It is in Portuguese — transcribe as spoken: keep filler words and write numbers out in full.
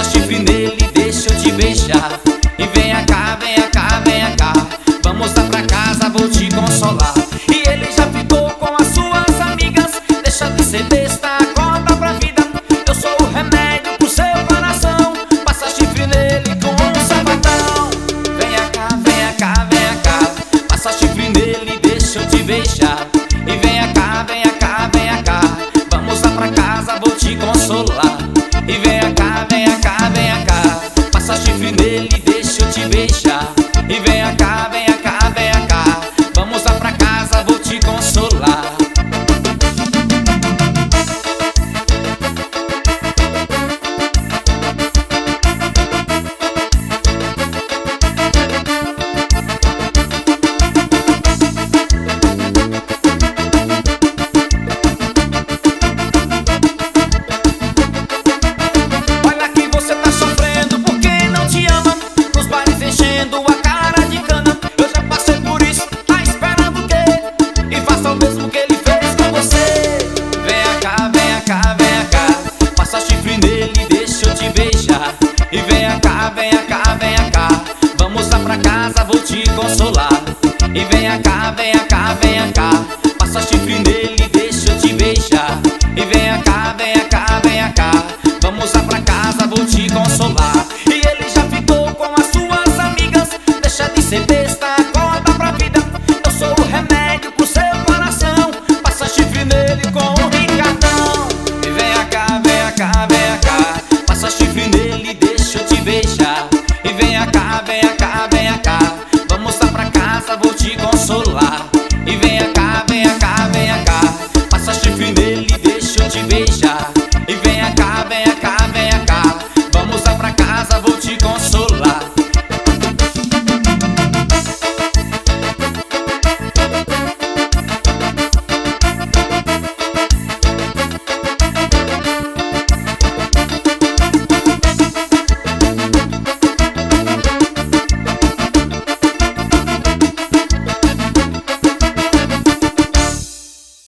chifre nele, deixa eu te beijar. E venha cá, venha cá, venha cá, vamos lá pra casa, vou te consolar. E ele já ficou com as suas amigas, deixa de ser besta, acorda pra vida. Eu sou o remédio pro seu coração, passa chifre nele com um sapatão. Venha cá, venha cá, venha cá, passa chifre nele, deixa eu te beijar. E venha cá, venha cá, venha cá, vamos lá pra casa, vou te consolar. E venha cá, venha cá, venha cá, passa chifre nele, deixa eu te beijar. E venha cá, venha cá, venha cá, vamos lá pra casa, vou te consolar. Olha que você tá sofrendo porque não te ama, nos bares enchendo a cara de cana. Eu já passei por isso, tá esperando o quê? E faça o mesmo que ele fez com você. Venha cá, venha cá, venha cá, passa chifre nele, deixa eu te beijar. E venha cá, venha cá, venha cá, vamos lá pra casa, vou te consolar. E venha cá, venha cá, venha cá, passa chifre nele, deixa eu te beijar. E venha cá, venha cá, venha cá,